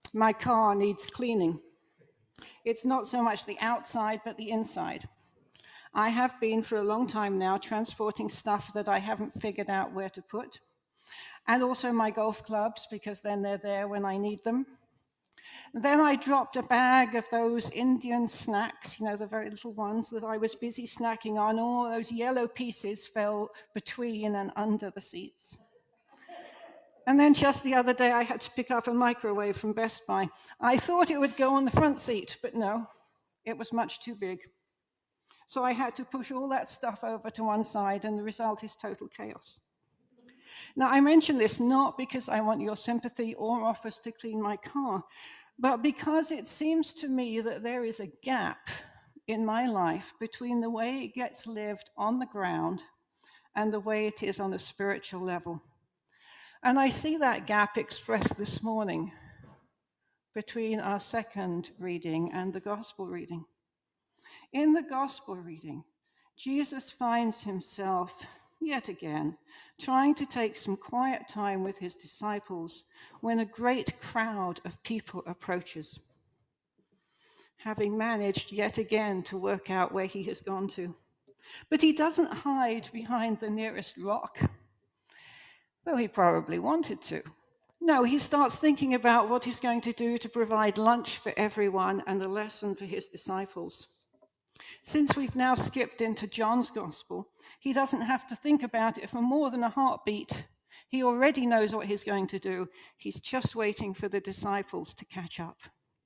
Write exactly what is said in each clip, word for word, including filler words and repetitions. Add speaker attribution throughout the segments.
Speaker 1: My car needs cleaning. It's not so much the outside, but the inside. I have been for a long time now transporting stuff that I haven't figured out where to put, and also my golf clubs, because then they're there when I need them. And then I dropped a bag of those Indian snacks, you know, the very little ones that I was busy snacking on. All those yellow pieces fell between and under the seats. And then just the other day, I had to pick up a microwave from Best Buy. I thought it would go on the front seat, but no, it was much too big. So I had to push all that stuff over to one side, and the result is total chaos. Now, I mention this not because I want your sympathy or offers to clean my car, but because it seems to me that there is a gap in my life between the way it gets lived on the ground and the way it is on a spiritual level. And I see that gap expressed this morning between our second reading and the gospel reading. In the gospel reading, Jesus finds himself yet again trying to take some quiet time with his disciples when a great crowd of people approaches, having managed yet again to work out where he has gone to. But he doesn't hide behind the nearest rock, though he probably wanted to. No, he starts thinking about what he's going to do to provide lunch for everyone and a lesson for his disciples. Since we've now skipped into John's gospel, he doesn't have to think about it for more than a heartbeat. He already knows what he's going to do. He's just waiting for the disciples to catch up.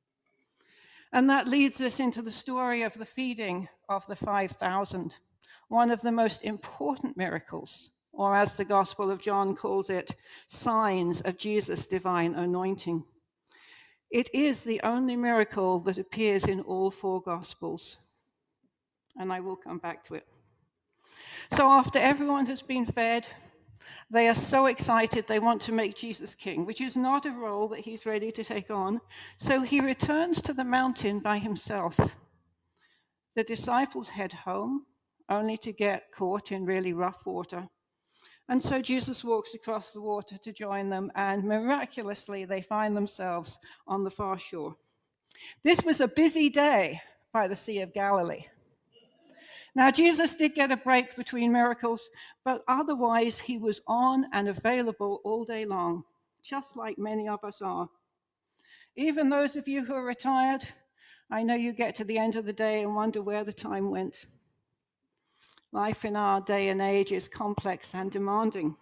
Speaker 1: And that leads us into the story of the feeding of the five thousand, one of the most important miracles, or as the Gospel of John calls it, signs of Jesus' divine anointing. It is the only miracle that appears in all four Gospels, and I will come back to it. So after everyone has been fed, they are so excited they want to make Jesus king, which is not a role that he's ready to take on. So he returns to the mountain by himself. The disciples head home, only to get caught in really rough water. And so Jesus walks across the water to join them, and miraculously they find themselves on the far shore. This was a busy day by the Sea of Galilee. Now, Jesus did get a break between miracles, but otherwise he was on and available all day long, just like many of us are. Even those of you who are retired, I know you get to the end of the day and wonder where the time went. Life in our day and age is complex and demanding.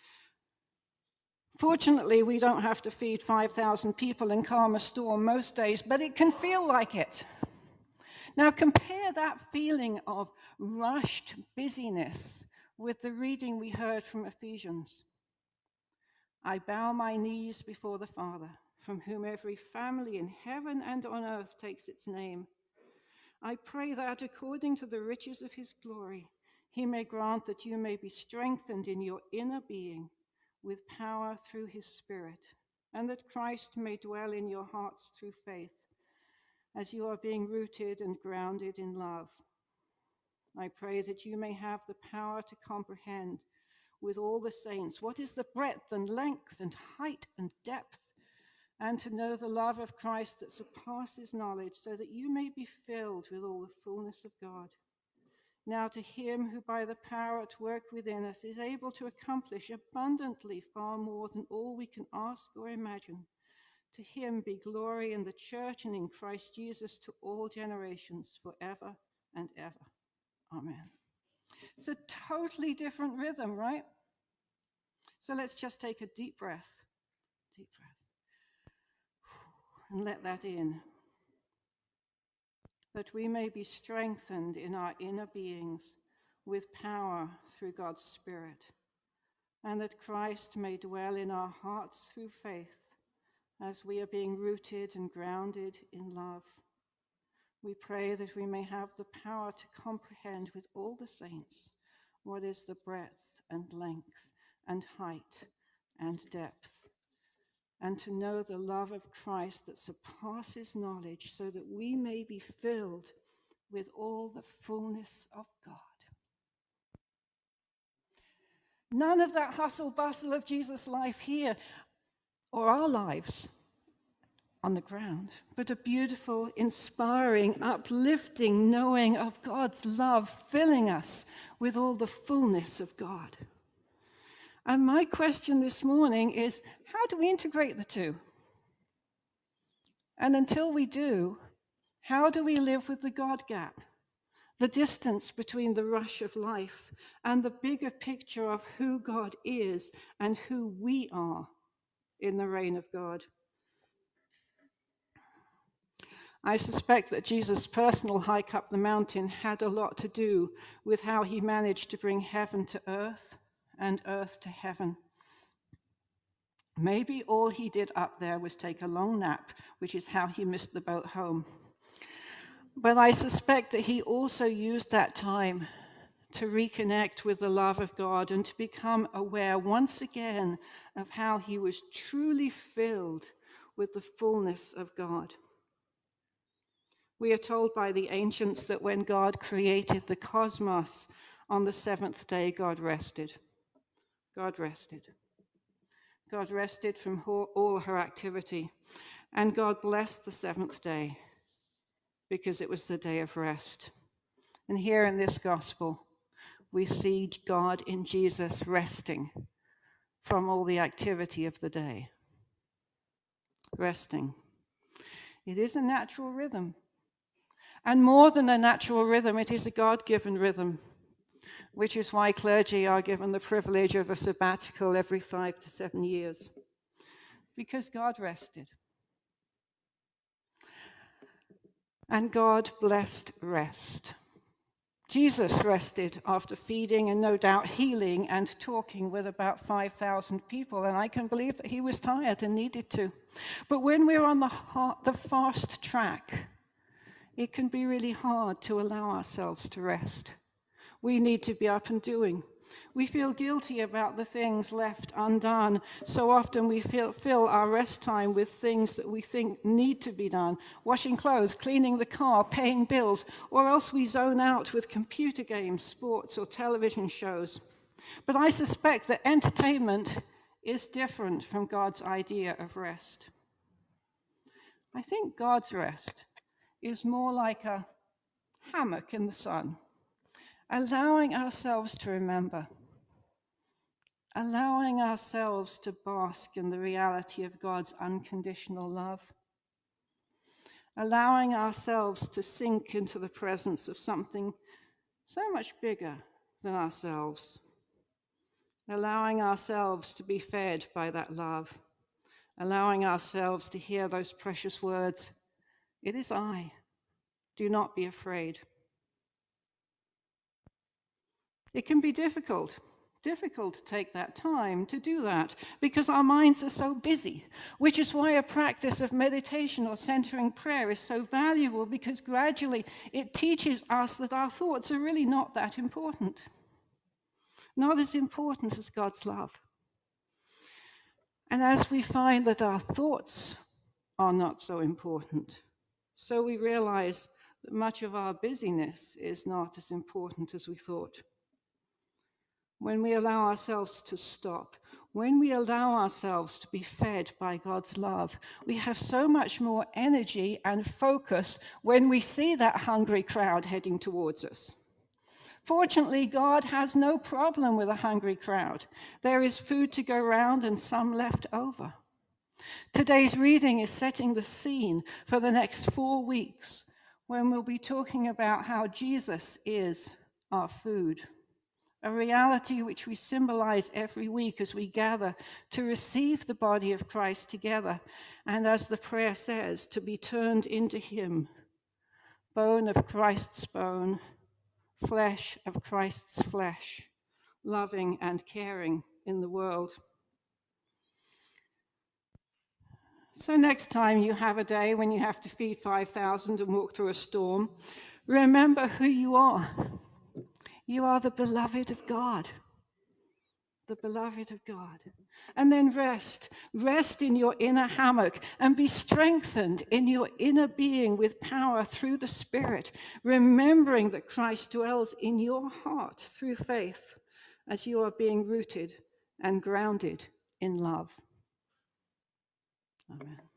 Speaker 1: Fortunately, we don't have to feed five thousand people and calm a storm most days, but it can feel like it. Now compare that feeling of rushed busyness with the reading we heard from Ephesians. I bow my knees before the Father, from whom every family in heaven and on earth takes its name. I pray that according to the riches of his glory, he may grant that you may be strengthened in your inner being with power through his Spirit, and that Christ may dwell in your hearts through faith, as you are being rooted and grounded in love. I pray that you may have the power to comprehend with all the saints what is the breadth and length and height and depth, and to know the love of Christ that surpasses knowledge, so that you may be filled with all the fullness of God. Now to him who by the power at work within us is able to accomplish abundantly far more than all we can ask or imagine, to him be glory in the church and in Christ Jesus to all generations, forever and ever. Amen. It's a totally different rhythm, right? So let's just take a deep breath. Deep breath. And let that in. That we may be strengthened in our inner beings with power through God's Spirit, and that Christ may dwell in our hearts through faith, as we are being rooted and grounded in love. We pray that we may have the power to comprehend with all the saints what is the breadth and length and height and depth, and to know the love of Christ that surpasses knowledge, so that we may be filled with all the fullness of God. None of that hustle bustle of Jesus' life here, or our lives. on the ground, but a beautiful, inspiring, uplifting knowing of God's love filling us with all the fullness of God. And my question this morning is, how do we integrate the two? And until we do, how do we live with the God gap? The distance between the rush of life and the bigger picture of who God is and who we are in the reign of God. I suspect that Jesus' personal hike up the mountain had a lot to do with how he managed to bring heaven to earth and earth to heaven. Maybe all he did up there was take a long nap, which is how he missed the boat home. But I suspect that he also used that time to reconnect with the love of God and to become aware once again of how he was truly filled with the fullness of God. We are told by the ancients that when God created the cosmos on the seventh day, God rested. God rested. God rested from all her activity, and God blessed the seventh day because it was the day of rest. And here in this gospel, we see God in Jesus resting from all the activity of the day. Resting. It is a natural rhythm. And more than a natural rhythm, it is a God-given rhythm, which is why clergy are given the privilege of a sabbatical every five to seven years, because God rested. And God blessed rest. Jesus rested after feeding and no doubt healing and talking with about five thousand people, and I can believe that he was tired and needed to. But when we're on the, hard, the fast track, it can be really hard to allow ourselves to rest. We need to be up and doing. We feel guilty about the things left undone. So often we feel, fill our rest time with things that we think need to be done. Washing clothes, cleaning the car, paying bills, or else we zone out with computer games, sports, or television shows. But I suspect that entertainment is different from God's idea of rest. I think God's rest is more like a hammock in the sun, allowing ourselves to remember, allowing ourselves to bask in the reality of God's unconditional love, allowing ourselves to sink into the presence of something so much bigger than ourselves, allowing ourselves to be fed by that love, allowing ourselves to hear those precious words, "It is I, do not be afraid." It can be difficult, difficult to take that time to do that because our minds are so busy, which is why a practice of meditation or centering prayer is so valuable, because gradually it teaches us that our thoughts are really not that important, not as important as God's love. And as we find that our thoughts are not so important, so we realize that much of our busyness is not as important as we thought. When we allow ourselves to stop, when we allow ourselves to be fed by God's love, we have so much more energy and focus when we see that hungry crowd heading towards us. Fortunately, God has no problem with a hungry crowd. There is food to go round and some left over. Today's reading is setting the scene for the next four weeks when we'll be talking about how Jesus is our food. A reality which we symbolize every week as we gather to receive the body of Christ together, and as the prayer says, to be turned into him, bone of Christ's bone, flesh of Christ's flesh, loving and caring in the world. So next time you have a day when you have to feed five thousand and walk through a storm, remember who you are. You are the beloved of God, the beloved of God. And then rest, rest in your inner hammock and be strengthened in your inner being with power through the Spirit, remembering that Christ dwells in your heart through faith as you are being rooted and grounded in love. Amen.